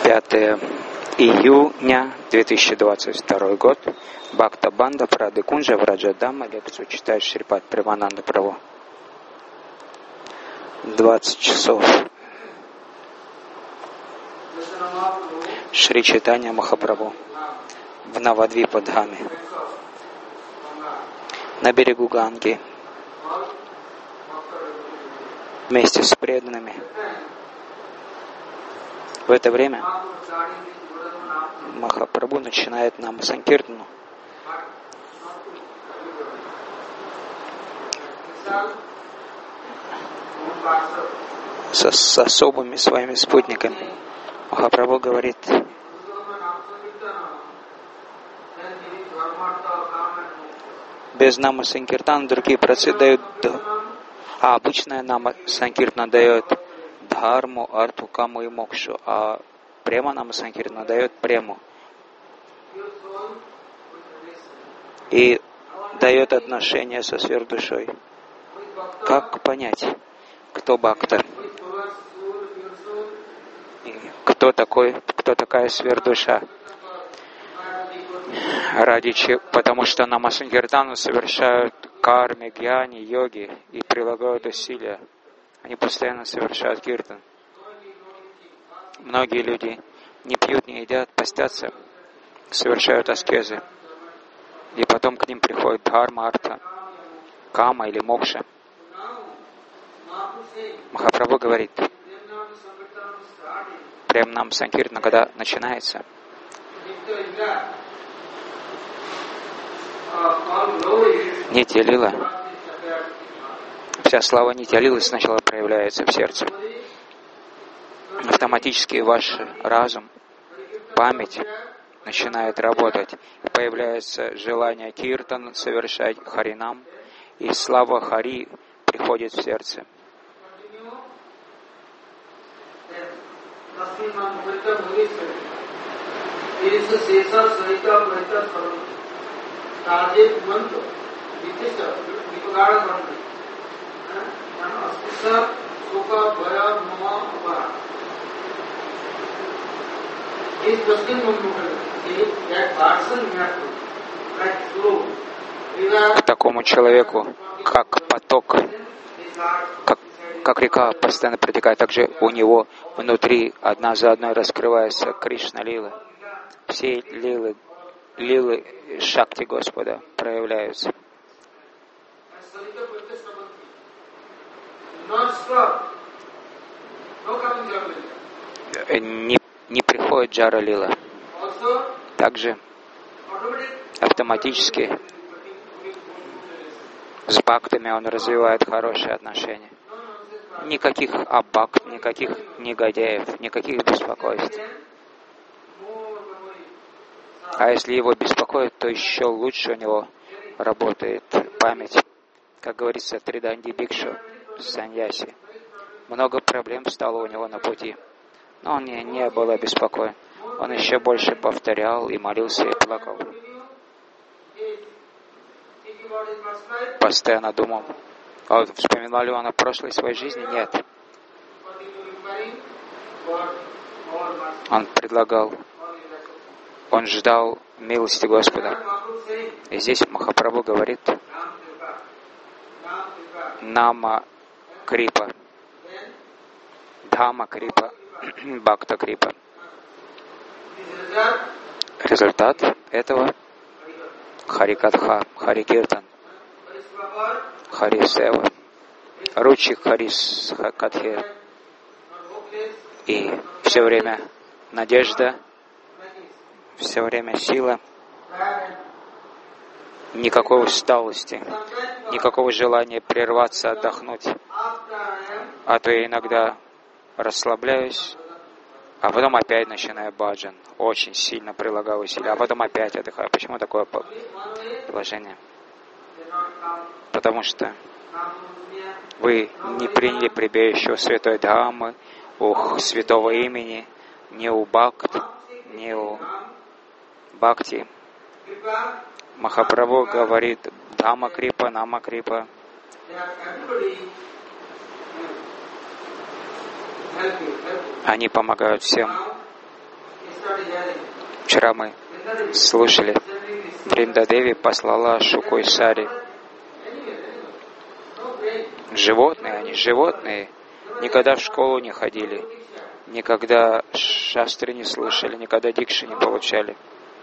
5 июня 2022 год. Бхакта Банда Прады Кунджа Враджадама. Лекцию читает Шрипад Прямананда Прабху. 20 часов. Шри Чайтанья Махапрабху в Навадвипа Дхаме, на берегу Ганги, вместе с преданными. В это время Махапрабху начинает нам Санкиртану. С особыми своими спутниками. Махапрабху говорит: без нама Санкиртана другие процессы дают, а обычная нама Санкиртана дает дхарму, арту, каму и мокшу, а према нама Санкиртана дает прему и дает отношения со сверхдушой. Как понять, кто бхакта? Кто такая сверхдуша? Ради чего? Потому что нама Санкиртану совершают карми, гьяни, йоги и прилагают усилия. Они постоянно совершают киртан. Многие люди не пьют, не едят, постятся, совершают аскезы. И потом к ним приходит дхарма, арта, кама или мокша. Махапрабху говорит: прям нам Санкиртана, когда начинается, Нитья Лила, вся слава Нитья Лилы сначала проявляется в сердце. Автоматически ваш разум, память начинает работать. И появляется желание киртан совершать, харинам, и слава Хари приходит в сердце. К такому человеку, как поток, как река постоянно протекает, также у него внутри одна за одной раскрывается Кришна Лила. Все лилы Шакти Господа проявляются. Не приходит Джара Лила. Также автоматически с бхактами он развивает хорошие отношения. Никаких аббакт, никаких негодяев, никаких беспокойств. А если его беспокоит, то еще лучше у него работает память. Как говорится, Триданди Бикшу, саньяси. Много проблем стало у него на пути. Но он не был обеспокоен. Он еще больше повторял и молился и плакал. Постоянно думал. А вспоминал ли он о прошлой своей жизни? Нет. Он предлагал. Он ждал милости Господа. И здесь Махапрабху говорит: Нама Крипа, Дхама Крипа, Бхакта Крипа. Результат этого — Харикатха, Харикиртан, Харисева, Ручи Харикатхе. И все время надежда, все время сила, никакой усталости, никакого желания прерваться, отдохнуть. А то я иногда расслабляюсь, а потом опять начинаю баджан. Очень сильно прилагаю усилия, а потом опять отдыхаю. Почему такое положение? Потому что вы не приняли прибежище у Святой Дхаммы, у Святого Имени, не у Бхакт, не у Бхакти. Махапрабху говорит: Дхама Крипа, Нама Крипа. Они помогают всем. Вчера мы слушали, Вриндадеви послала Шукой-Сари. Животные, они животные, никогда в школу не ходили, никогда шастры не слушали, никогда дикши не получали.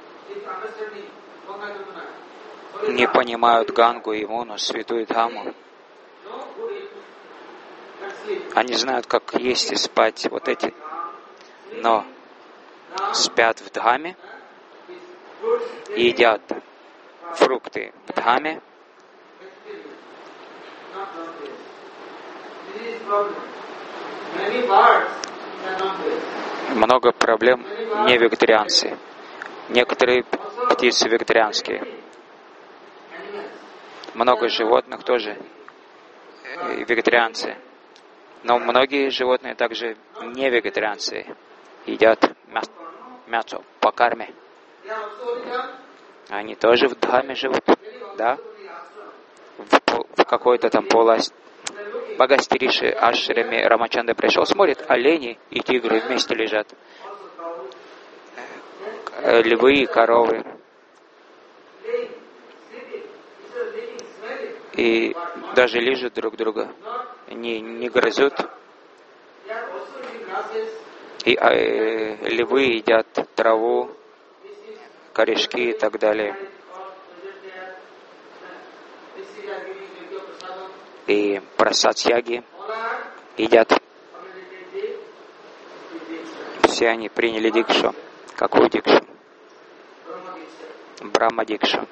Не понимают Гангу, Ямуну, Святую Дхаму. Они знают, как есть и спать, вот эти, но спят в Дхаме, едят фрукты в Дхаме. Много проблем не вегетарианцы. Некоторые птицы вегетарианские. Много животных тоже вегетарианцы. Но многие животные также не вегетарианцы. Едят мясо по карме. Они тоже в Дхаме живут, да? В какой-то там Бхагастириши ашраме Рамачандра пришел, смотрит, олени и тигры вместе лежат. Львы и коровы. И даже лижут друг друга, не грызут. И львы едят траву, корешки и так далее. И прасадьяги едят. Все они приняли дикшу. Какую дикшу? Брахма-дикшу.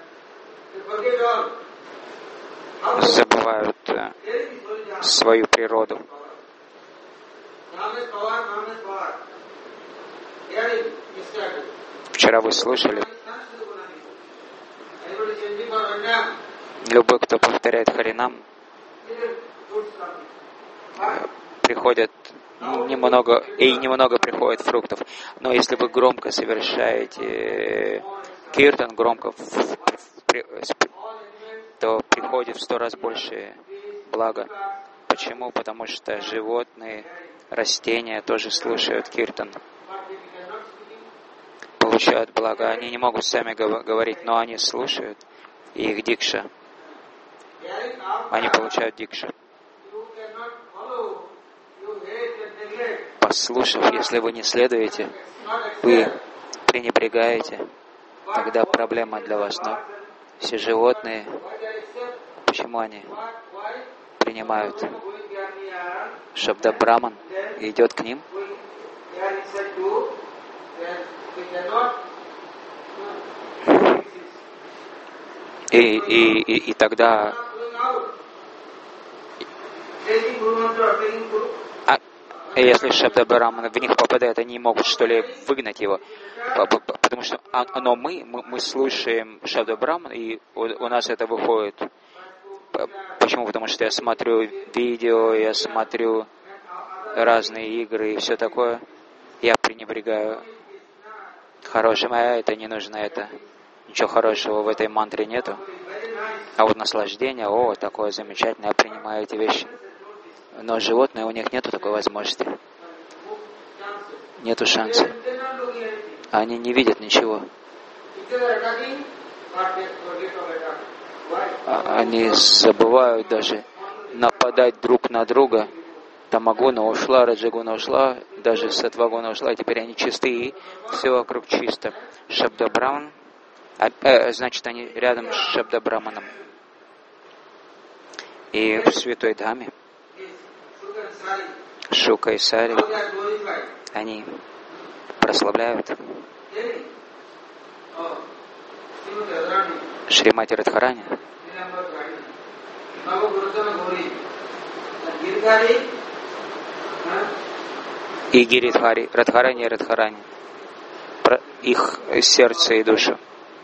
Забывают свою природу. Вчера вы слышали, любой, кто повторяет Харинам, приходят немного приходит фруктов. Но если вы громко совершаете киртан, громко, то приходит в 100 раз больше блага. Почему? Потому что животные, растения тоже слушают киртан, получают благо. Они не могут сами говорить, но они слушают, и их дикша. Они получают дикшу. Послушав, если вы не следуете, вы пренебрегаете, тогда проблема для вас. Но все животные, почему они принимают? Шабда Браман идет к ним. И тогда если Шабда Браман в них попадает, они могут что ли выгнать его, потому что мы слушаем Шабда Браман, и у нас это выходит. Почему? Потому что я смотрю видео, я смотрю разные игры и все такое. Я пренебрегаю хорошим, а это не нужно, это ничего хорошего в этой мантре нету. А вот наслаждение, такое замечательное, я принимаю эти вещи. Но животные, у них нету такой возможности. Нету шанса. Они не видят ничего. Они забывают даже нападать друг на друга. Тамагуна ушла, Раджагуна ушла, даже Сатвагуна ушла, и теперь они чистые, все вокруг чисто. Шабда Браман, значит, они рядом с Шабда Браманом. И в Святой Дхаме Шука и Сари, они прославляют Шримати Радхарани и Гиридхари, Радхарани и Радхарани, их сердце и душу.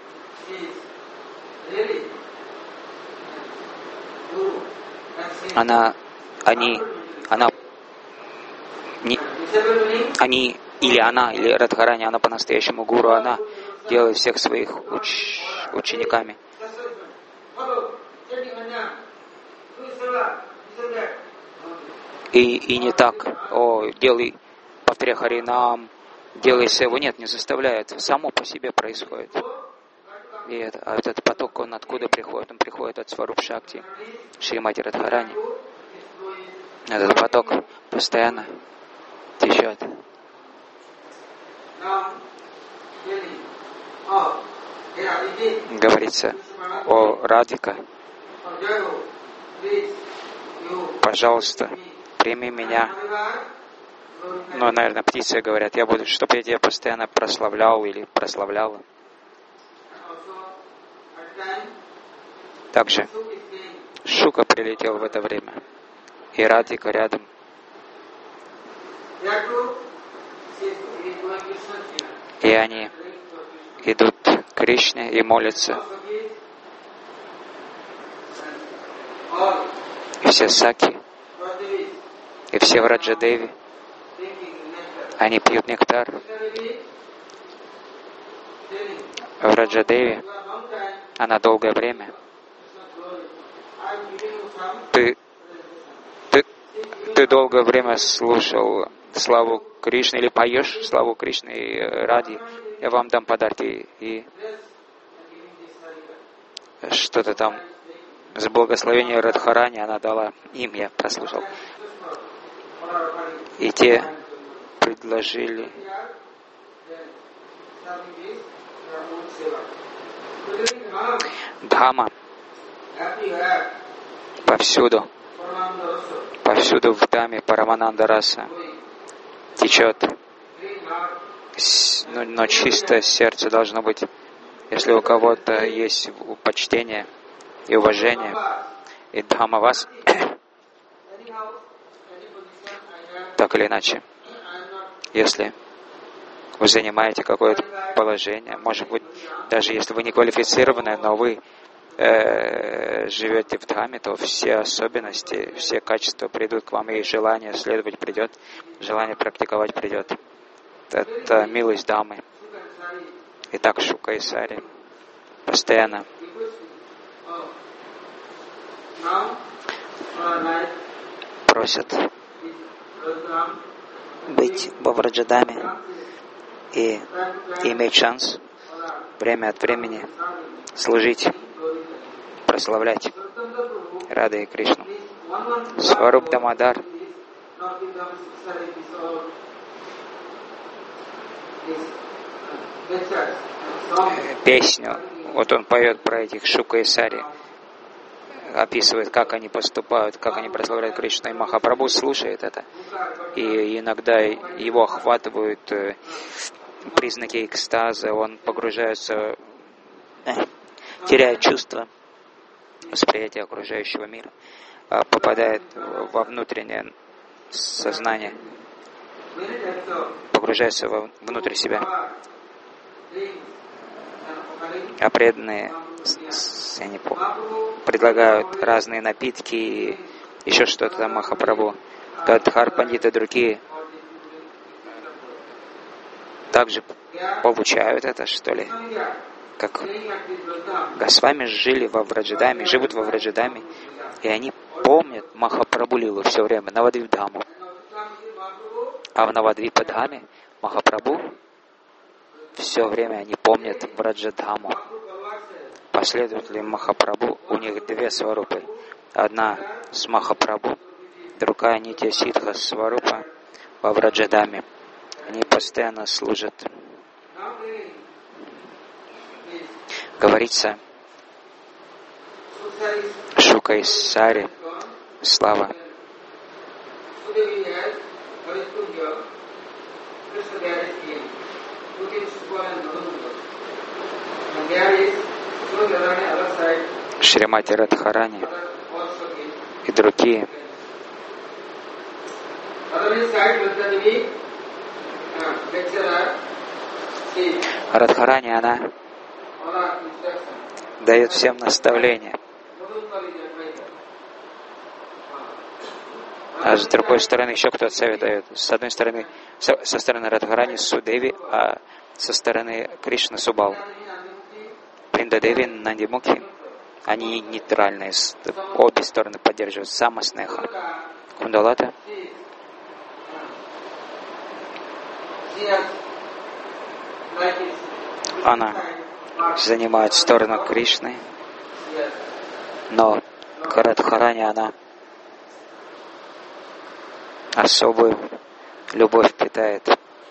Или Радхарани, она по-настоящему гуру, она делает всех своих учениками. И не так, повторяй Харинам, делая своего нет, не заставляет, само по себе происходит. И этот поток, он откуда приходит? Он приходит от Сваруп Шакти, Шримати Радхарани. Этот поток постоянно течет. Говорится о Радхика. Пожалуйста, прими меня. Ну, наверное, птицы говорят, я буду, чтобы я тебя постоянно прославлял или прославляла. Также Шука прилетел в это время. И Радхика рядом. И они идут к Кришне и молятся. И все саки, и все Враджадеви, они пьют нектар. Враджадеви, она долгое время. Ты долгое время слушал славу Кришны или поешь славу Кришны и Ради. Я вам дам подарки. И что-то там с благословения Радхарани она дала им, я прослушал. И те предложили Дхама повсюду в Дхаме Парамананда Раса течет. Но чистое сердце должно быть, если у кого-то есть почтение и уважение, и Дхама вас, так или иначе, если вы занимаете какое-то положение, может быть, даже если вы не квалифицированы, но вы живете в Дхаме, то все особенности, все качества придут к вам, и желание следовать придет, желание практиковать придет. Это милость Дхамы. И так Шука и Сари постоянно просят быть во Враджадаме и иметь шанс время от времени служить, прославлять Рады и Кришну. Сваруп Дамодар песню, вот он поет про этих Шука и Сари, описывает, как они поступают, как они прославляют Кришну, и Махапрабху слушает это, и иногда его охватывают признаки экстаза, он погружается, теряет чувство восприятия окружающего мира, попадает во внутреннее сознание, погружается внутрь себя. А преданные они предлагают разные напитки и еще что-то там Махапрабху. Гаддхар Пандит и другие также получают это, что ли. Как Госвами жили во Враджадаме, живут во Враджадаме, и они помнят Махапрабху Лилу все время, Навадвипдхаму. А в Навадвипадхаме Махапрабху все время они помнят Враджадхаму. Последователи Махапрабху, у них две сварупы. Одна с Махапрабху, другая Нитья Сидха сварупа во Враджадаме. Они постоянно служат. Говорится, Шука и Сари, слава. Шримати Радхарани и другие. Радхарани, она дает всем наставления. А с другой стороны еще кто-то совет дает. С одной стороны, со стороны Радхарани Судеви, а со стороны Кришны Субал. Вриндадеви, Нандимукхи, они нейтральные, обе стороны поддерживают. Самаснеха. Кундалата. Она занимает сторону Кришны, но к Радхарани она особую любовь питает.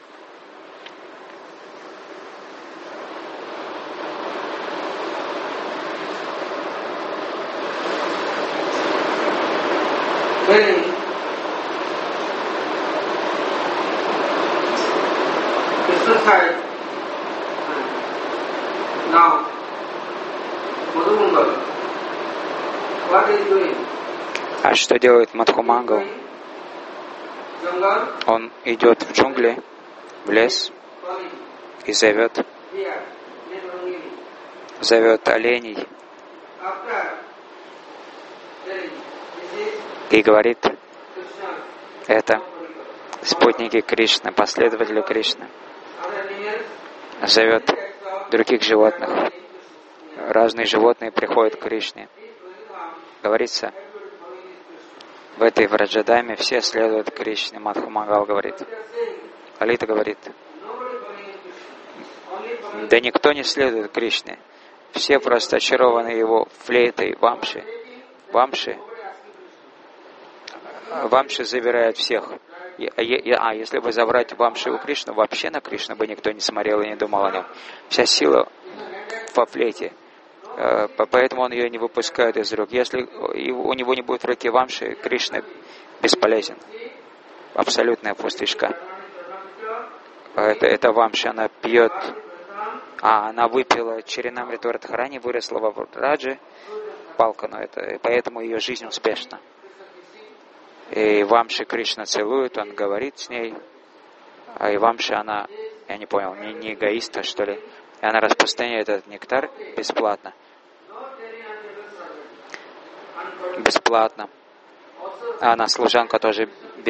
А что делает Мадхумангал? Он идет в джунгли, в лес и зовет оленей и говорит: это спутники Кришны, последователи Кришны. Зовет других животных. Разные животные приходят к Кришне. Говорится, в этой Враджадаме все следуют Кришне. Мадхумангал говорит. Лалита говорит: да никто не следует Кришне. Все просто очарованы его флейтой Вамши. Вамши забирают всех. Если бы забрать Вамши у Кришны, вообще на Кришну бы никто не смотрел и не думал о нем. Вся сила во флейте. Поэтому он ее не выпускает из рук. Если у него не будет в руке Вамши, Кришна бесполезен. Абсолютная пустышка. Это Вамши, она пьет. Она выпила Чаринамриту Радхарани, выросла во Раджи, палка, но поэтому ее жизнь успешна. И Вамши Кришна целует, он говорит с ней. И Вамши, она, я не понял, не эгоистка, что ли? И она распространяет этот нектар бесплатно. Бесплатно. А она служанка тоже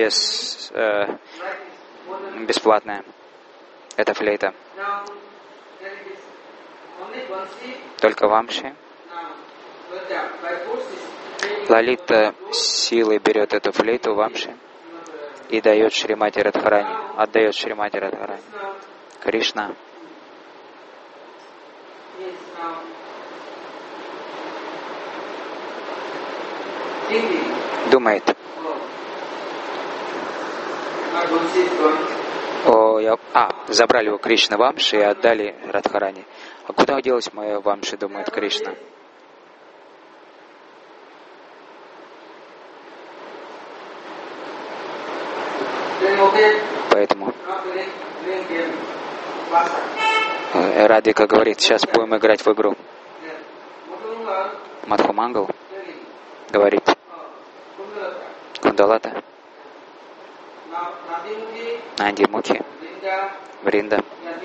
бесплатная. Это флейта. Только Вамши. Лалита силой берет эту флейту Вамши и дает Шримати Радхарани, отдает Шримати Радхарани. Кришна думает: забрали его Кришна Вамши и отдали Радхарани. А куда делась моя Вамши, думает Кришна. Поэтому Радхика говорит: сейчас будем играть в игру. Мадхумангал говорит: Кундалата, Нандимухи, Вринда.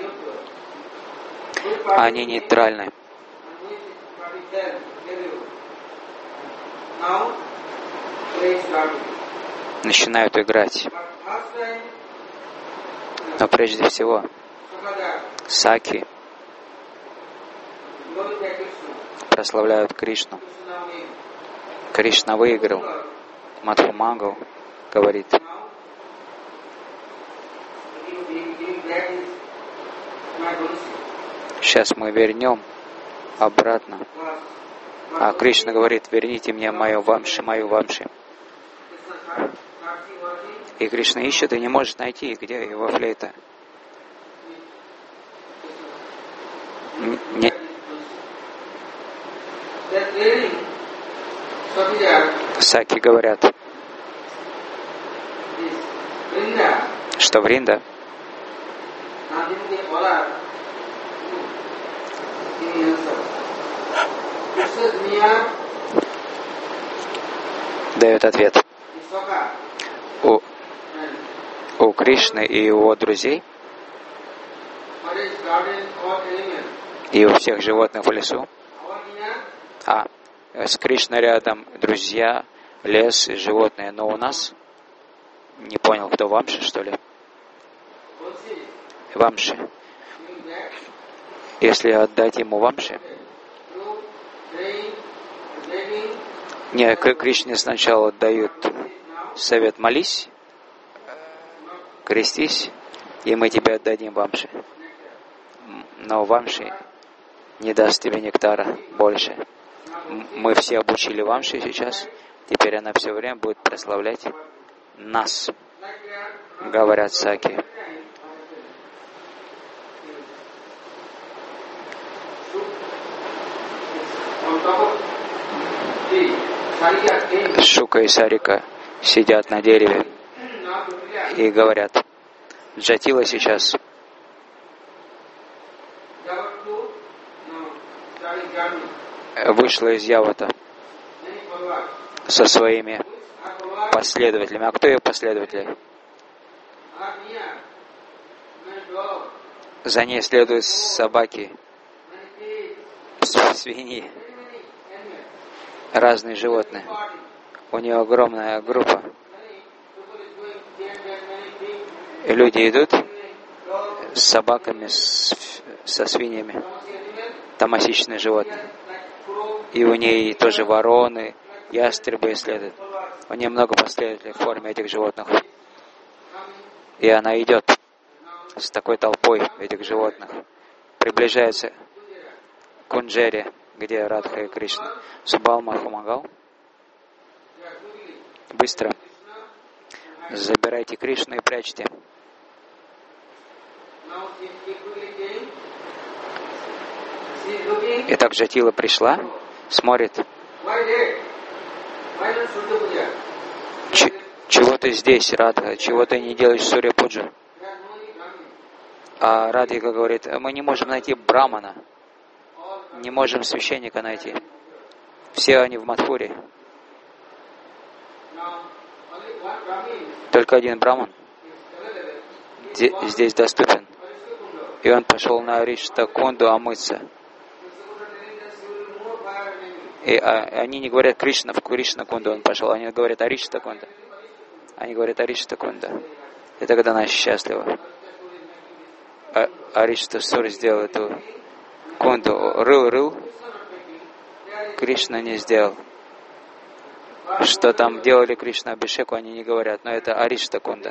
Они нейтральны. Начинают играть. Но прежде всего Саки прославляют Кришну. Кришна выиграл. Мадхумангал говорит: сейчас мы вернем обратно. А Кришна говорит: верните мне мою Вамши. И Кришна ищет и не может найти, где его флейта. Саки говорят, что Вринда дает ответ. У Кришны и его друзей, и у всех животных в лесу, с Кришной рядом друзья, лес и животные, но у нас, не понял, кто Вамши, что ли? Вамши. Если отдать ему Вамши, Кришне сначала дают совет: молись, крестись, и мы тебе отдадим Вамши. но Вамши не даст тебе нектара больше. Мы все обучили Вамши сейчас, теперь она все время будет прославлять нас, говорят Саки. Шука и Сарика сидят на дереве и говорят: Джатила сейчас вышла из Явата со своими последователями. А кто ее последователи? За ней следуют собаки, свиньи, разные животные. У нее огромная группа. И люди идут с собаками, со свиньями, тамасичные животные. И у ней тоже вороны, ястребы следуют. У нее много последователей в форме этих животных. И она идет с такой толпой этих животных. Приближается к Кунджере, где Радха и Кришна. Субал Махамагал: быстро забирайте Кришну и прячьте. Итак, Джатила пришла, смотрит. Чего ты здесь, Радха? Чего ты не делаешь Сурья Пуджу? А Радхика говорит: мы не можем найти брамана, не можем священника найти. Все они в Мадхуре. Только один браман здесь доступен. И он пошел на Ариштакунду омыться. И они не говорят Кришна, в Кришна-кунду он пошел, они говорят Ариштакунда. Они говорят Ариштакунда. И тогда она счастлива. Ариштасур сделал эту кунду. Рыл, Кришна не сделал. Что там делали Кришна Абхишеку, они не говорят, но это Ариштакунда.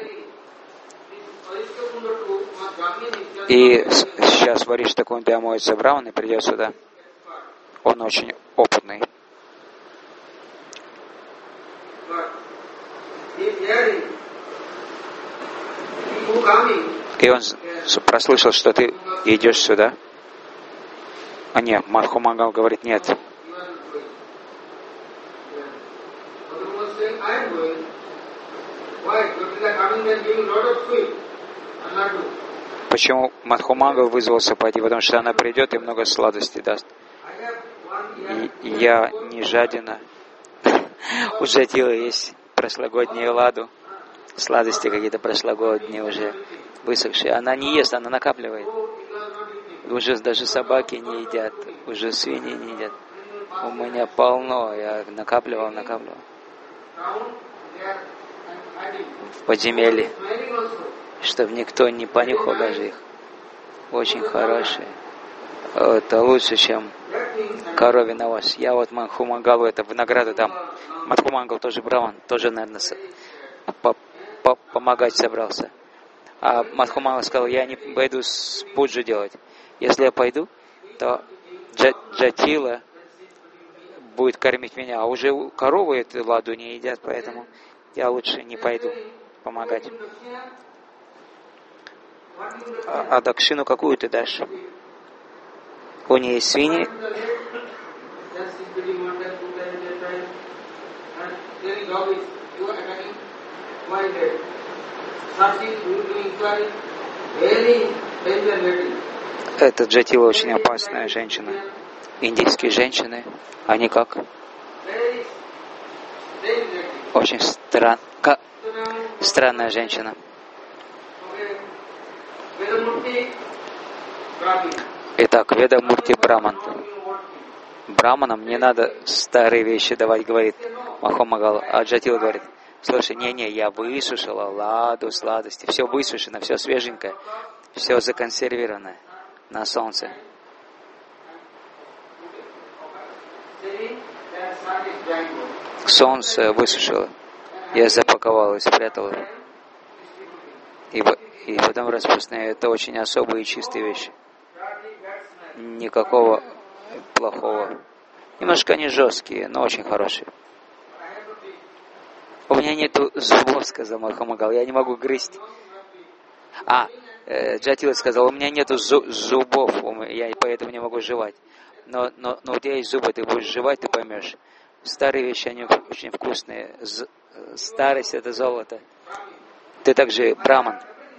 И сейчас в Ариштакунде омоется Браман и придет сюда. Он очень опытный. И он прослышал, что ты идешь сюда. А нет, Мадхумагал говорит: нет. Почему Мадхумагал вызвался пойти? Потому что она придет и много сладостей даст. И я не жадина. У Джатилы есть прошлогодние ладу. Сладости какие-то прошлогодние уже высохшие. Она не ест, она накапливает. Уже даже собаки не едят, уже свиньи не едят. У меня полно, я накапливал. В подземелье, чтобы никто не понюхал даже их. Очень хорошие. Это лучше, чем коровий навоз. Я вот Мадхумагалу это в награду дам. Мадхумагал тоже браман, тоже, наверное, помогать собрался. А Мадхумагал сказал: я не пойду с пуджу делать. Если я пойду, то Джатила будет кормить меня. А уже коровы эту ладу не едят, поэтому я лучше не пойду помогать. А дакшину какую ты дашь? У нее есть свиньи. Эта Джатила очень опасная женщина. Индийские женщины, они как? Очень странная женщина. Итак, Ведамурти Браман. Браманам не надо старые вещи давать, говорит Махамагал. А Джатила говорит: слушай, я высушила ладу, сладости, все высушено, все свеженькое, все законсервированное на солнце. Солнце высушило, я запаковала и спрятала. И потом распустная. Это очень особые и чистые вещи. никакого плохого. Немножко они жесткие, но очень хорошие. У меня нету зубов, сказал Махамагал, я не могу грызть. Джатила сказал, у меня нету зубов, я поэтому не могу жевать. Но у тебя есть зубы, ты будешь жевать, ты поймешь. Старые вещи, они очень вкусные. Старость — это золото. Ты также браман.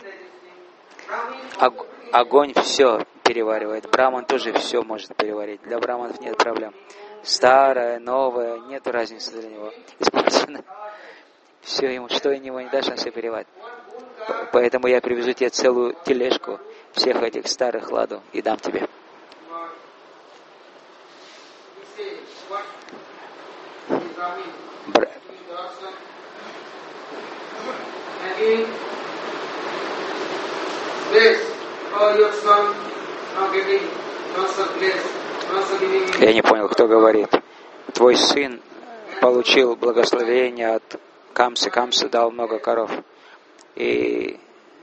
Огонь все переваривает. Браман тоже все может переварить. Для браманов нет проблем. Старое, новое, нет разницы для него. Использовано. Все ему, что и него не дашь, он все переварит. Поэтому я привезу тебе целую тележку всех этих старых ладу и дам тебе. Я не понял, кто говорит. Твой сын получил благословение от Камсы. Камса дал много коров. И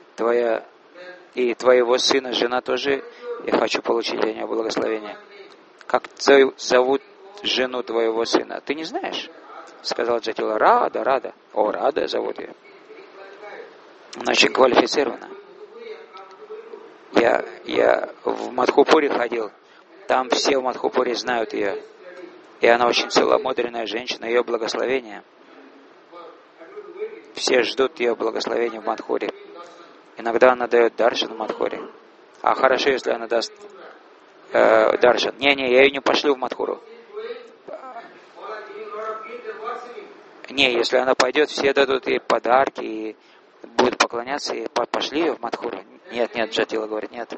твоего сына, жена тоже, я хочу получить от нее благословение. Как зовут жену твоего сына? Ты не знаешь? Сказал Джатила. Рада. О, Рада зовут ее. Она очень квалифицирована. Я в Мадхупуре ходил. Там все в Мадхупуре знают ее. И она очень целомудренная женщина, ее благословение. Все ждут ее благословения в Мадхуре. Иногда она дает даршан в Мадхуре. А хорошо, если она даст даршан. Не, я ее не пошлю в Мадхуру. Не, если она пойдет, все дадут ей подарки и будут поклоняться, и пошли ее в Мадхуру. Нет, Джатила говорит, нет.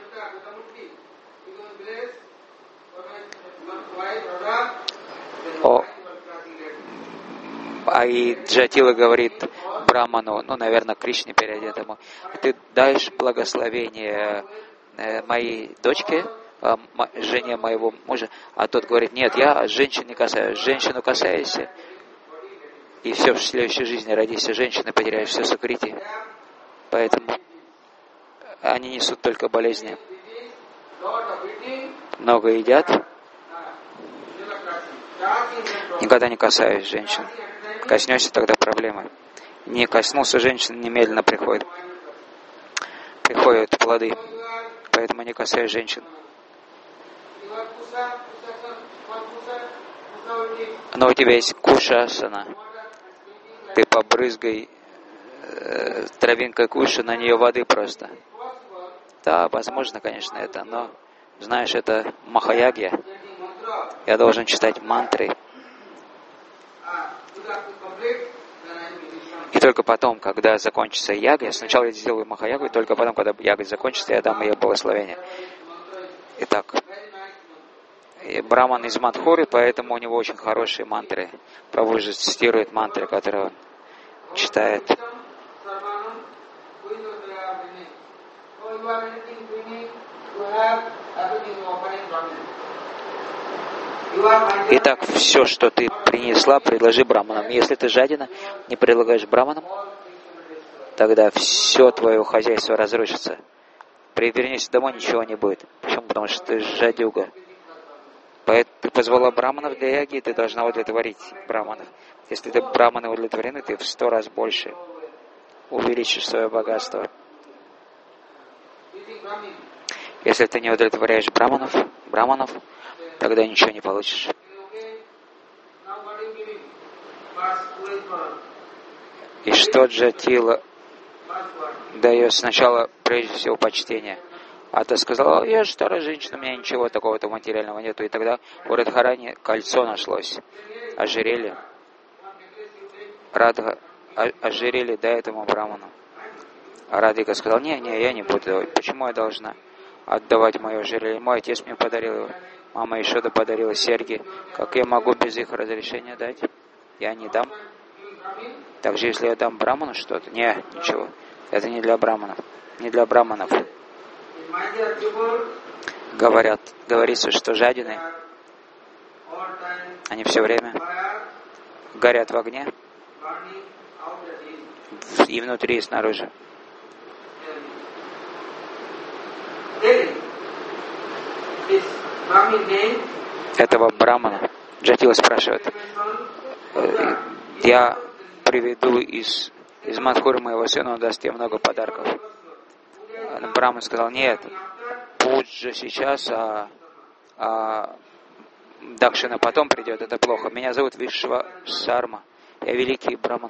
И Джатила говорит Браману, наверное, Кришне переодетому, ты даешь благословение моей дочке, жене моего мужа, а тот говорит, нет, я женщин не касаюсь, женщину касаюсь, и все, в следующей жизни родишься женщиной, потеряешь все сукрити. Поэтому они несут только болезни. Много едят, никогда не касаюсь женщин. Коснешься, тогда проблемы. Не коснулся женщин, немедленно приходят плоды. Поэтому не касаюсь женщин. Но у тебя есть кушасана. Ты побрызгай травинкой куши, на нее воды просто. Да, возможно, конечно, это, но, знаешь, это махаягья. Я должен читать мантры. И только потом, когда закончится яга, сначала я сделаю махаягу, и только потом, когда яга закончится, я дам ей благословение. Итак, Браман из Мадхуры, поэтому у него очень хорошие мантры. Прабху же цитирует мантры, которые он читает. Итак, все, что ты принесла, предложи браманам. Если ты жадина, не предлагаешь браманам, тогда все твое хозяйство разрушится. Вернешься домой, ничего не будет. Почему? Потому что ты жадюга. Поэтому ты позвала браманов для яги, ты должна удовлетворить браманов. Если ты браманы удовлетворены, ты в 100 раз больше увеличишь свое богатство. Если ты не удовлетворяешь браманов, тогда ничего не получишь. И что Джатила дает сначала, прежде всего, почтение. А та сказала, я же старая женщина, у меня ничего такого-то материального нету. И тогда у Радхарани кольцо нашлось, ожерелье. Радха ожерелье дай этому браману. А Радхика сказала, не, я не буду давать. Почему я должна отдавать мое ожерелье? Мой отец мне подарил его. Мама Ишода подарила серьги. Как я могу без их разрешения дать? Я не дам. Также, если я дам браману что-то, ничего. Это не для браманов. Не для браманов. Говорится, что жадины, они все время горят в огне, и внутри, и снаружи. этого брамана. Джатила спрашивает, я приведу из Мадхуры моего сына, он даст тебе много подарков. Браман сказал, нет, пуджа сейчас, а Дакшина потом придет, это плохо. Меня зовут Вишва Шарма, я великий браман.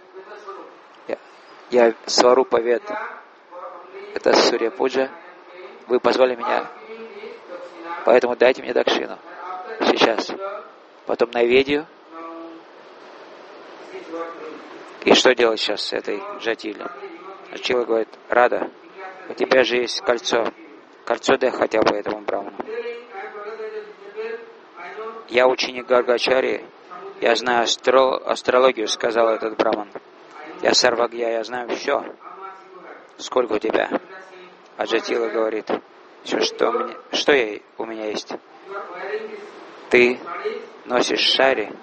Я Сварупа Вед. Это Сурья Пуджа. Вы позвали меня, поэтому дайте мне Дакшину сейчас. Потом Найведью. И что делать сейчас с этой Джатилой? Джатила говорит, Рада, у тебя же есть кольцо. Кольцо дай хотя бы этому браману. Я ученик Гаргачари, я знаю астрологию, сказал этот браман. Я Сарвагья, я знаю все. Сколько у тебя? А Джатила говорит, что у меня есть? Ты носишь шари,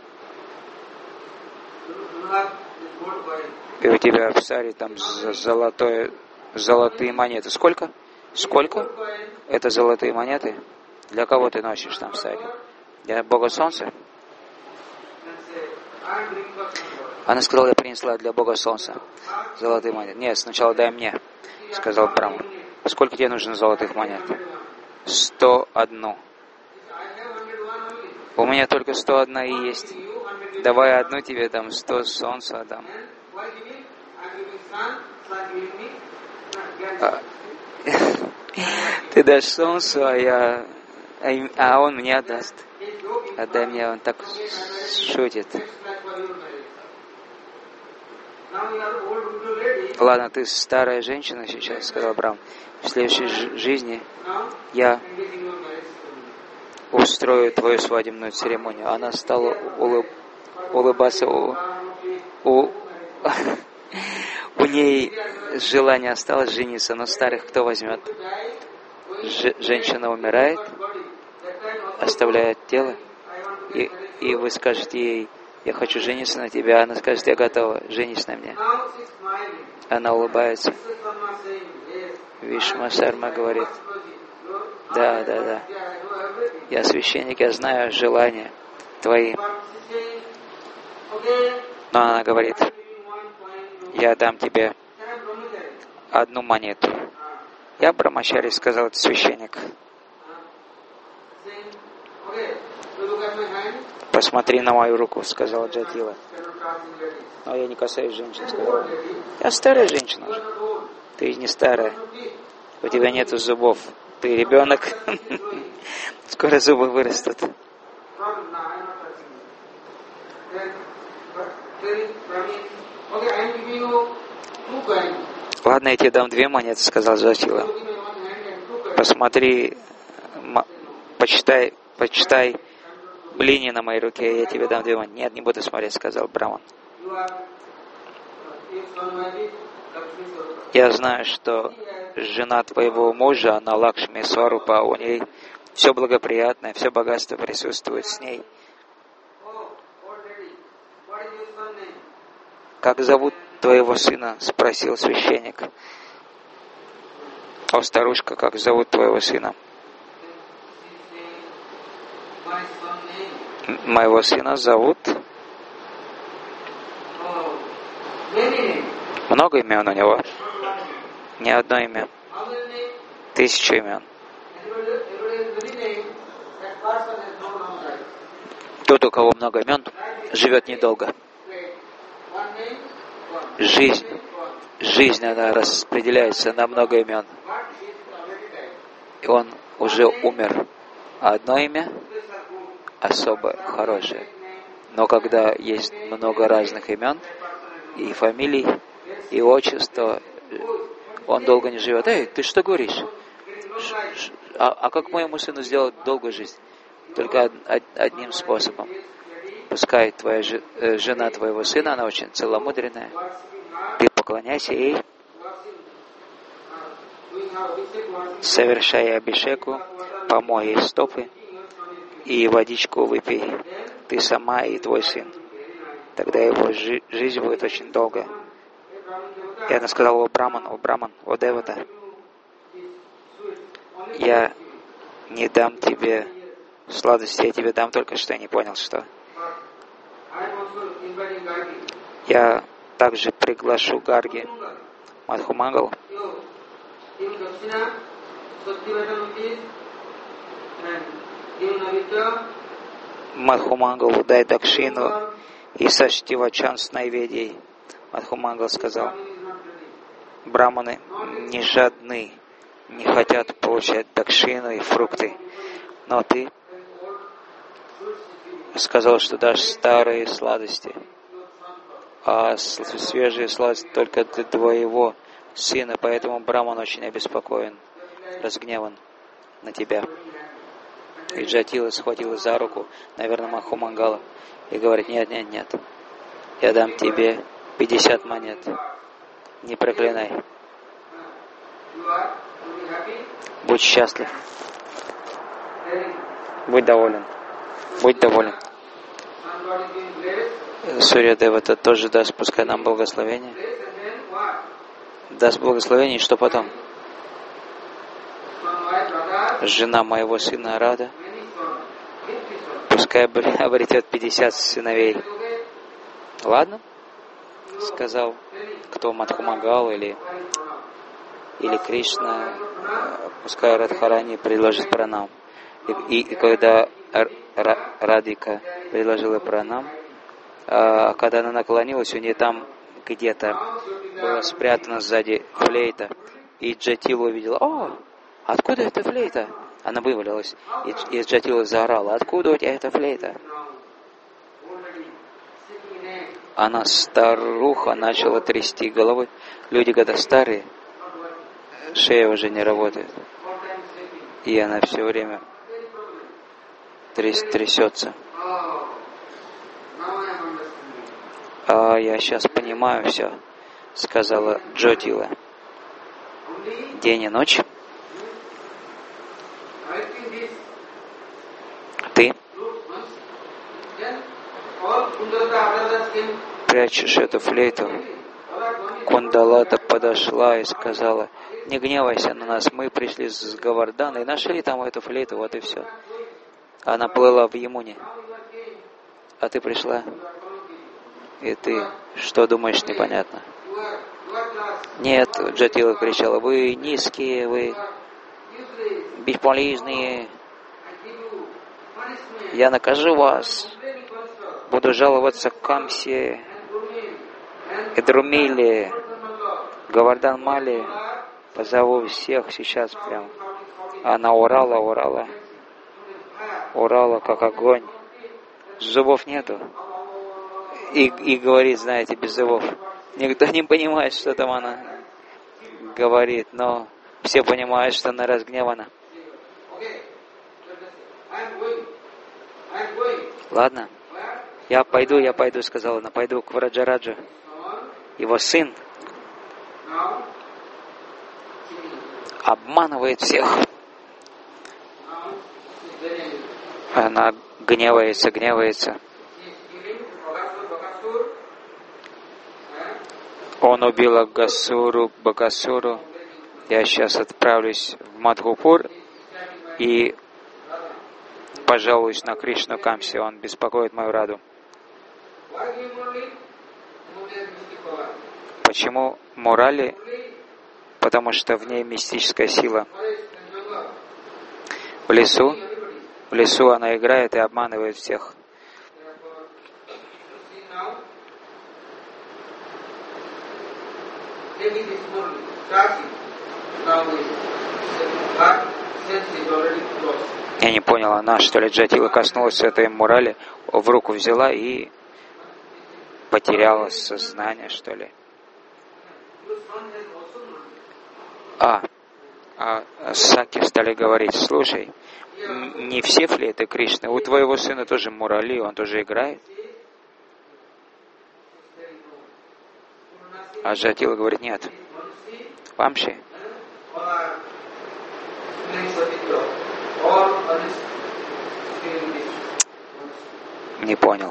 и у тебя в саре там золотые монеты. Сколько? Сколько? Это золотые монеты? Для кого ты носишь там в саре? Для Бога Солнца? Она сказала, я принесла для Бога Солнца золотые монеты. Нет, сначала дай мне, сказал Браман. Сколько тебе нужно золотых монет? 101. У меня только 101 и есть. Давай одну тебе, там, 100 солнца дам. Ты дашь солнцу, а он мне отдаст. Отдай мне, он так шутит. Ладно, ты старая женщина сейчас, сказал Брахман. В следующей жизни я устрою твою свадебную церемонию. Она стала улыбаться. У ней желание осталось жениться, но старых кто возьмет? Женщина умирает, оставляет тело, и вы скажете ей, я хочу жениться на тебе, а она скажет, я готова, женись на мне. Она улыбается. Вишма Шарма говорит, да, я священник, я знаю желания твои. Но она говорит, я дам тебе одну монету. Я Брамачари, сказал этот священник. Посмотри на мою руку, сказала Джатила. Но я не касаюсь женщин, сказала. Я старая женщина уже. Ты не старая. У тебя нету зубов. Ты ребенок. Скоро зубы вырастут. Ладно, я тебе дам 2 монеты, сказал Джатила. Посмотри, почитай блини на моей руке, я тебе дам 2 монеты. Нет, не буду смотреть, сказал Браман. Я знаю, что жена твоего мужа, она Лакшми Сварупа, у ней все благоприятное, все богатство присутствует с ней. Как зовут твоего сына? Спросил священник. О, старушка, как зовут твоего сына? Моего сына зовут... Много имен у него? Не одно имя. 1000 имен. Тот, у кого много имен, живет недолго. Жизнь, она распределяется на много имен. И он уже умер. А одно имя особо хорошее. Но когда есть много разных имен и фамилий, и отчества, он долго не живет. Эй, ты что говоришь? А как моему сыну сделать долгую жизнь? Только одним способом. Пускай твоя жена твоего сына, она очень целомудренная. Ты поклоняйся ей, совершай абишеку, помой ей стопы и водичку выпей. Ты сама и твой сын. Тогда его жизнь будет очень долгая. И она сказала, о Браман, о Девата, я не дам тебе сладости я тебе дам, только что я не понял, что. Я также приглашу Гарги, Мадхумангал. Мадхумангал, дай дакшину и сочти вачан с найведей. Мадхумангал сказал, браманы не жадны, не хотят получать дакшину и фрукты. Но ты сказал, что дашь старые сладости, а свежие сладости только для твоего сына, поэтому браман очень обеспокоен, разгневан на тебя. И Джатила схватила за руку, наверное, Мадхумангала, и говорит, нет, я дам тебе 50 монет, не проклинай. Будь счастлив. Будь доволен. Сурья-дев это тоже даст, пускай нам благословение. Даст благословение, и что потом? Жена моего сына Рада, пускай обретет 50 сыновей. Ладно? Сказал, кто Мадхумангал или Кришна, пускай Радхарани предложит пранам. И когда Радика предложила пранам, когда она наклонилась, у нее там где-то была спрятана сзади флейта, и Джатила увидела, о, откуда эта флейта? Она вывалилась, и Джатила заорала, откуда у тебя эта флейта? Она старуха, начала трясти головой. Люди, когда старые, шея уже не работает. И она все время трясется. Я сейчас понимаю все, сказала Джатила. День и ночь. Ты прячешь эту флейту. Кундалата подошла и сказала, не гневайся на нас, мы пришли с Говардхана и нашли там эту флейту, вот и все. Она плыла в Ямуне. А ты пришла, и ты что думаешь, непонятно. Нет, Джатила кричала, вы низкие, вы бесполезные. Я накажу вас. Буду жаловаться Камсе, Эдрумиле, Говардхан Мали. Позову всех сейчас прям. Она орала, как огонь. Зубов нету. И говорит, знаете, без зубов. Никто не понимает, что там она говорит, но все понимают, что она разгневана. Ладно, я пойду, сказала она, пойду к Враджараджу. Его сын обманывает всех. Она гневается. Он убил Бакасуру. Я сейчас отправлюсь в Мадхупур и пожалуюсь на Кришну Камсе. Он беспокоит мою Раду. Почему Мурали? Потому что в ней мистическая сила. В лесу она играет и обманывает всех. Я не понял, она что ли Джатила коснулась этой Мурали, в руку взяла и потеряла сознание, что ли. Саки стали говорить, слушай, не все флейты Кришны, у твоего сына тоже Мурали, он тоже играет. А Джатила говорит, нет. Вамши. Не понял.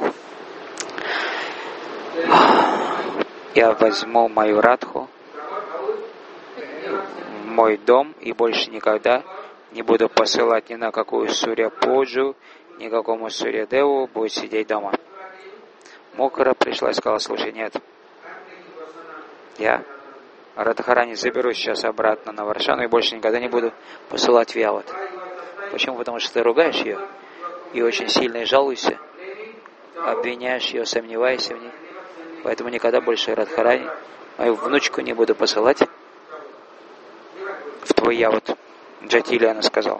Я возьму мою Радху в мой дом и больше никогда Не буду посылать ни на какую Сурья-пуджу, никакому Сурья-деву, будет сидеть дома. Мукара пришла и сказала: слушай, нет, я Радхарани заберу сейчас обратно на Варшану и больше никогда не буду посылать в Яват. Почему? Потому что ты ругаешь ее и очень сильно жалуешься, обвиняешь ее, сомневаешься в ней. Поэтому никогда больше Радхарани, мою внучку, не буду посылать в твой Яват. Джатиле она сказала.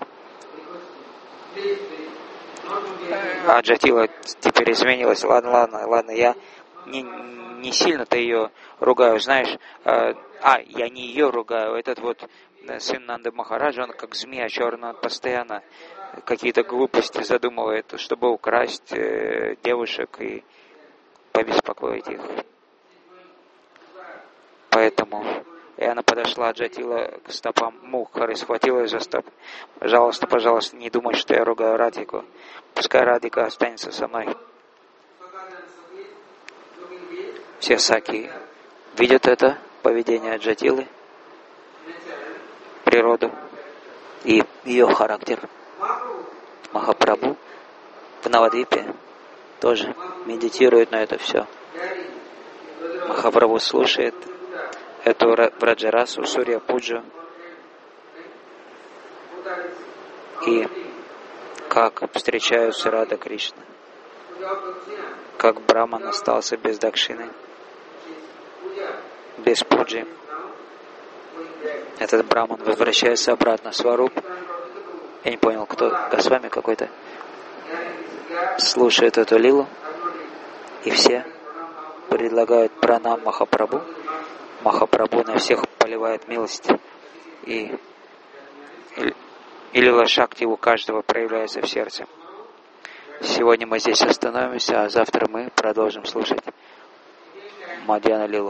А Джатила теперь изменилась. Ладно, я не сильно-то ее ругаю, знаешь. Я не ее ругаю. Этот вот сын Нанды Махараджа, он как змея черная, он постоянно какие-то глупости задумывает, чтобы украсть девушек и побеспокоить их. Поэтому и она подошла, Джатила, к стопам Мукхары, схватила ее за стоп. Пожалуйста, не думай, что я ругаю Радхику. Пускай Радхика останется со мной. Все саки видят это поведение Джатилы, природу и ее характер. Махапрабху в Навадвипе тоже медитирует на это все. Махапрабху слушает эту Враджарасу, Сурья-пуджу, и как встречаются Рада Кришна, как Браман остался без дакшины, без пуджи. Этот Браман возвращается обратно в Сваруб. Я не понял, кто, Госвами какой-то, слушает эту лилу, и все предлагают пранам Махапрабху. Махапрабху на всех поливает милость, и лила Шакти у каждого проявляется в сердце. Сегодня мы здесь остановимся, а завтра мы продолжим слушать Мадьяна Лилу.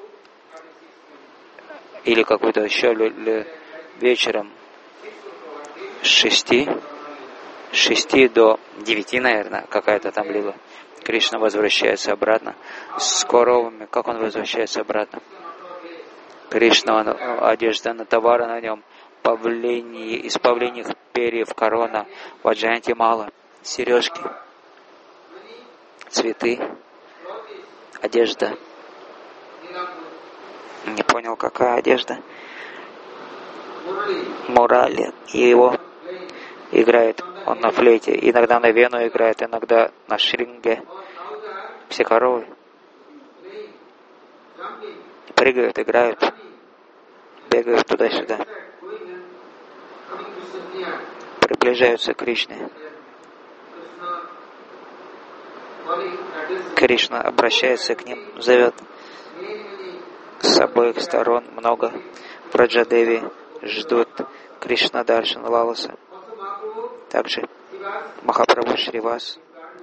Или какую-то еще вечером с 6 до 9, наверное, какая-то там лила. Кришна возвращается обратно с коровами. Как он возвращается обратно? Кришна, одежда на товары на нем, из павлиних перьев корона, ваджаянти мала, сережки, цветы, одежда. Не понял, какая одежда. Мурали. И его играет он на флейте. Иногда на вену играет, иногда на шринге. Все коровы прыгают, играют, бегают туда-сюда, приближаются к Кришне. Кришна обращается к ним, зовет с обоих сторон много. Враджадеви ждут Кришна Даршан Лаласа. Также Махапрабху Шривас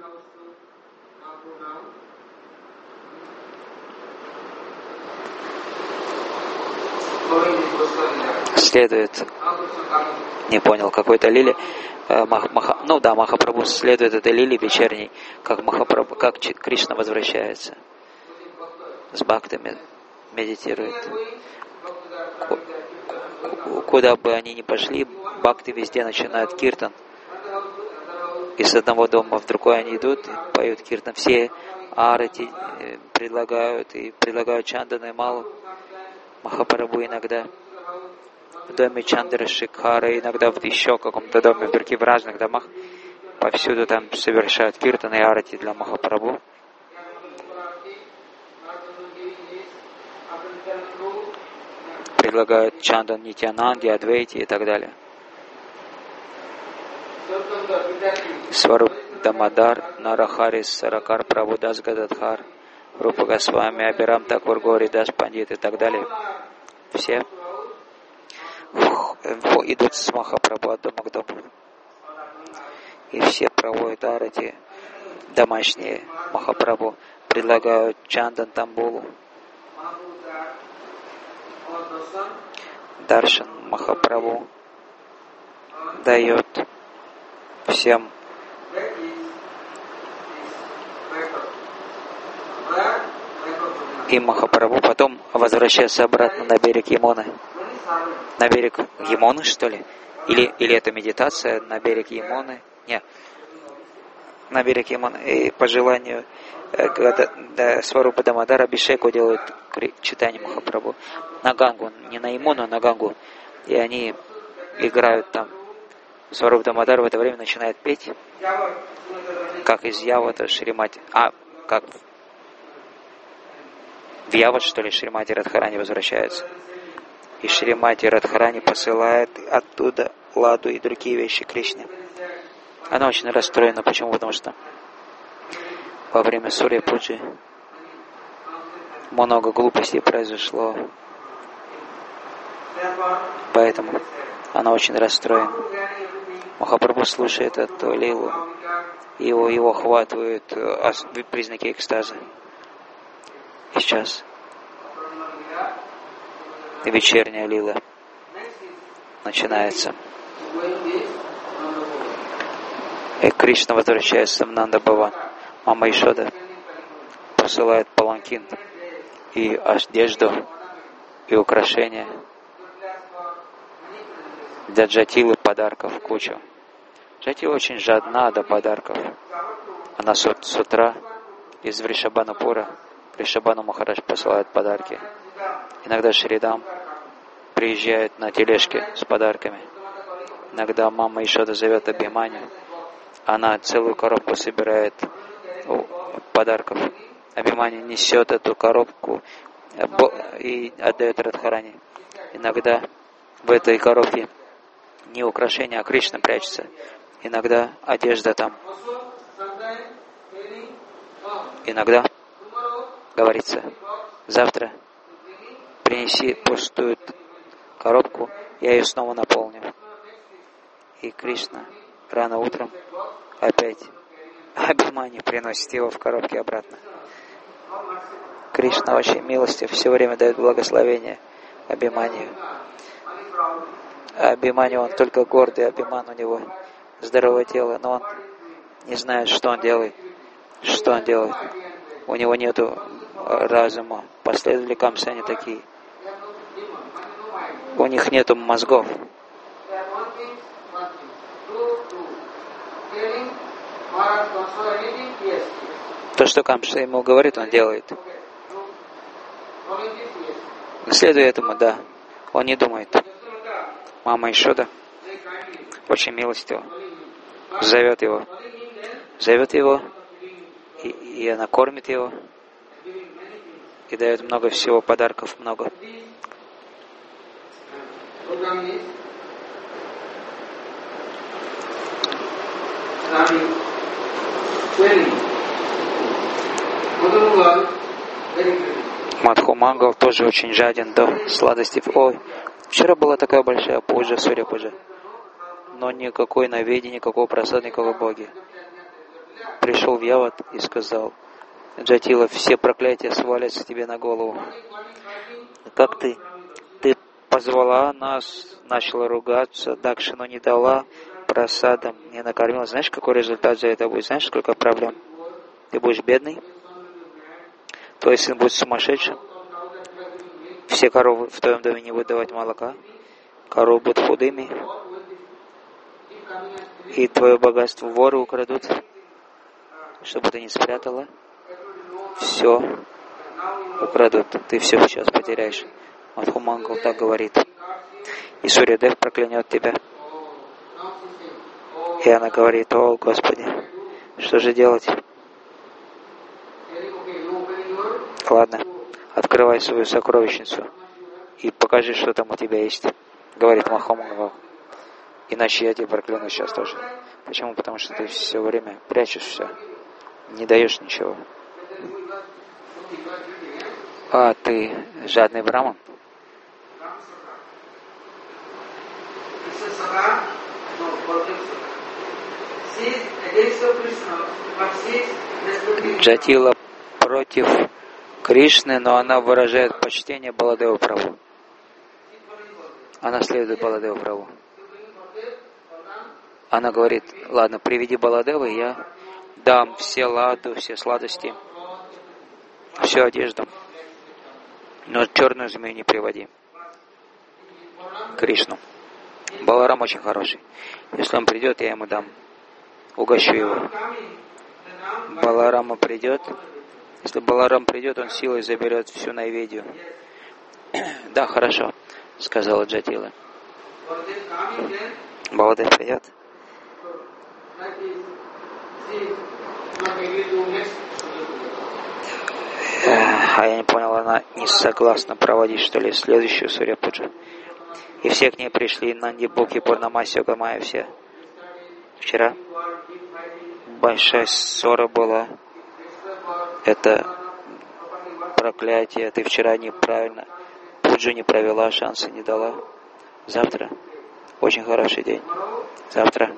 следует, не понял, какой-то лили, Махапрабху следует этой лили вечерней, как Кришна возвращается с бхактами, медитирует. Куда бы они ни пошли, бхакты везде начинают киртан. И с одного дома в другой они идут и поют киртан. Все арати предлагают чанданы малу. Махапрабху иногда в доме Чандра Шикхара, иногда в еще каком-то доме, в разных домах. Повсюду там совершают киртан и арати для Махапрабху. Предлагают чандан Нитянанди, Адвейти и так далее. Сваруп Дамадар, Нарахари, Саракар, Прабхудас Гададхар, Рупа Госвами, Абирам Такур, Гори Дас Пандит и так далее. Все идут с Махапрабху от дома к дому. И все проводят арати домашние. Махапрабху предлагают чандан Тамбулу. Даршан Махапрабху дает всем и Махапрабху потом возвращается обратно на берег Ямуны. На берег Ямуны, что ли? Или это медитация на берег Ямуны? Нет. На берег Ямуны. И по желанию Сварупа Дамодар Абишеку делают читание Махапрабху. На Гангу. Не на Ямуну, а на Гангу. И они играют там. Сварупа Дамодар в это время начинает петь. Как из Явата Шримати. Как в Яват, что ли, Шримати Радхарани возвращается. И Шримати Радхарани посылает оттуда ладу и другие вещи Кришне. Она очень расстроена. Почему? Потому что во время Сурья Пуджи много глупостей произошло. Поэтому она очень расстроена. Махапрабху слушает эту лилу. Его охватывают признаки экстаза. И сейчас вечерняя лила начинается. И Кришна возвращается в Нанда-Баван. Мама Ишода посылает паланкин и одежду, и украшения. Для Джатилы подарков кучу. Джатила очень жадна до подарков. Она с утра из Вришабанапура Вришабану Махарадж посылает подарки. Иногда Шридам приезжает на тележке с подарками. Иногда мама Ишода зовет Абхиманию. Она целую коробку собирает подарков. Абхиманию несет эту коробку и отдает Радхарани. Иногда в этой коробке не украшение, а Кришна прячется. Иногда одежда там. Иногда говорится: завтра принеси пустую коробку, я ее снова наполню. И Кришна рано утром опять Абхиманию приносит его в коробке обратно. Кришна очень милостив, все время дает благословение Абхиманию. Абхиманию, он только гордый, Абхиман у него здоровое тело, но он не знает, что он делает. Что он делает? У него нету разума. Последователи Камсы, они такие. У них нету мозгов. То, что Камса ему говорит, он делает. Следуя этому, да, он не думает. Мама Ишода очень милостива. Зовет его, и она кормит его, и дает много всего, подарков много. Мадхумангал тоже очень жаден до сладостей. Ой, вчера была такая большая пуджа, Сурья Пуджа, но никакой наведи, никакого прасада, никакого боги. Пришел в Яват и сказал: Джатила, все проклятия свалятся тебе на голову. Как ты позвала нас, начала ругаться, Дакшину не дала, прасадом не накормила. Знаешь, какой результат за это будет? Знаешь, сколько проблем? Ты будешь бедный, твой сын будет сумасшедшим, все коровы в твоем доме не будут давать молока, коровы будут худыми, и твое богатство воры украдут, чтобы ты не спрятала. Все украдут, ты все сейчас потеряешь. Мадхумангал так говорит. И Сурьядев проклянет тебя. И она говорит: о, Господи, что же делать? Ладно, открывай свою сокровищницу и покажи, что там у тебя есть, говорит Мадхумангал. Иначе я тебя прокляну сейчас тоже. Почему? Потому что ты все время прячешь все, не даешь ничего. А ты жадный браман? Джатила против Кришны, но она выражает почтение Баладеву Прабху. Она следует Баладеву Прабху. Она говорит: ладно, приведи Баладева, и я дам все ладу, все сладости, всю одежду. Но черную змею не приводи. Кришну. Баларам очень хороший. Если он придет, я ему дам. Угощу его. Баларама придет. Если Баларам придет, он силой заберет всю Найведью. Да, хорошо, сказала Джатила. Баладев придет. А я не понял, она не согласна проводить, что ли, следующую Сурья-пуджу. И все к ней пришли, Нанди, Боки, Пурнамаси, Огамая, все. Вчера большая ссора была. Это проклятие. Ты вчера неправильно пуджу не провела, шансы не дала. Завтра очень хороший день. Завтра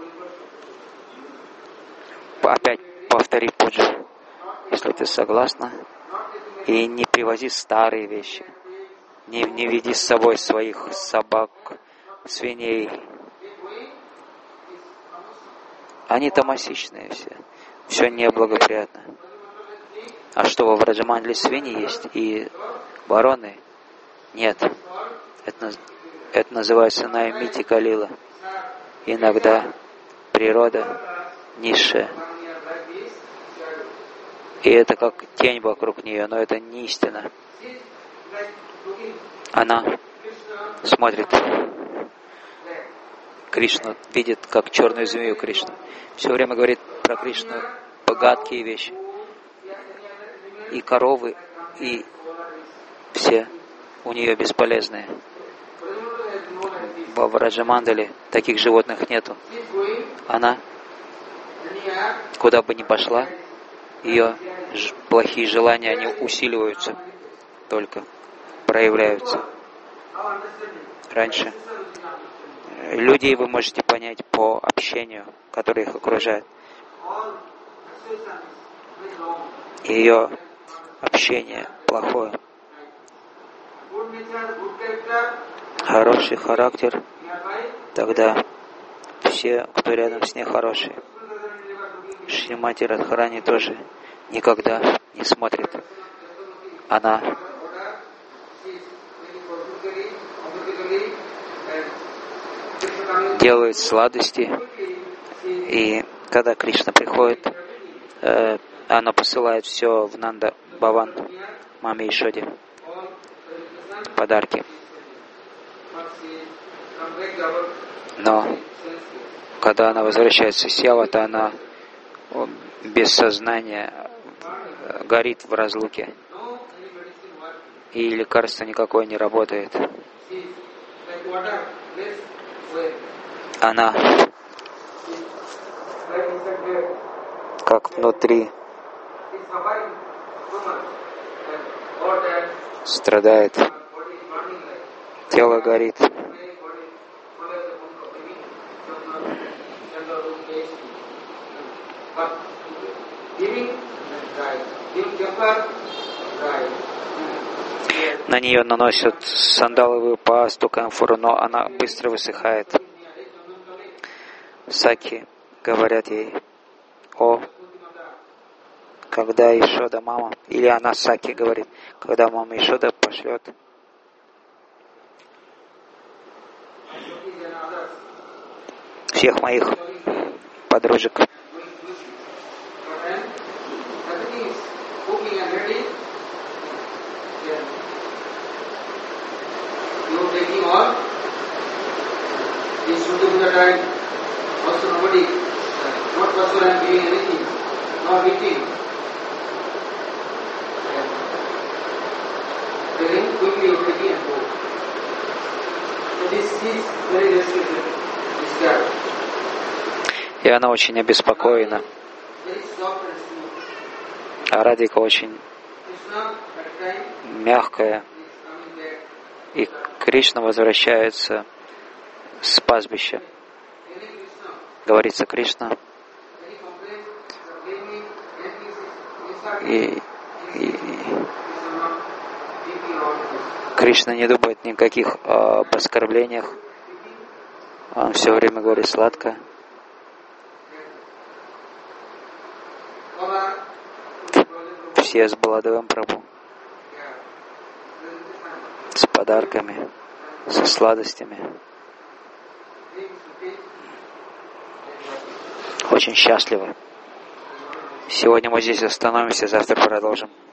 опять повтори пуджу, если ты согласна. И не привози старые вещи. Не веди с собой своих собак, свиней. Они тамасичные все. Все неблагоприятно. А что, во Враджамандале свиньи есть и вороны? Нет. Это называется Наймити Калила. Иногда природа низшая. И это как тень вокруг нее, но это не истина. Она смотрит. Кришну видит, как черную змею Кришну. Все время говорит про Кришну богатые вещи. И коровы, и все у нее бесполезные. Во Враджамандале таких животных нету. Она, куда бы ни пошла, ее плохие желания, они усиливаются, только проявляются. Раньше людей вы можете понять по общению, которое их окружает. Ее общение плохое. Хороший характер, тогда все, кто рядом с ней, хорошие. Шримати Радхарани тоже никогда не смотрит. Она делает сладости, и когда Кришна приходит, она посылает все в Нанда Баван, маме Ишоде, подарки. Но когда она возвращается с Явата, она без сознания горит в разлуке. И лекарство никакое не работает. Она как внутри страдает. Тело горит. На нее наносят сандаловую пасту, камфору, но она быстро высыхает. Саки говорят ей: о, когда Ишода мама, или она Саки говорит, когда мама Ишода пошлет всех моих подружек. И она очень обеспокоена. А Радика очень мягкая. И Кришна возвращается с пастбища. Говорится Кришна. И Кришна не думает никаких об оскорблениях. Он все время говорит сладко. Все с Баладевым Прабху, с подарками, со сладостями. очень счастливы. Сегодня мы здесь остановимся, завтра продолжим.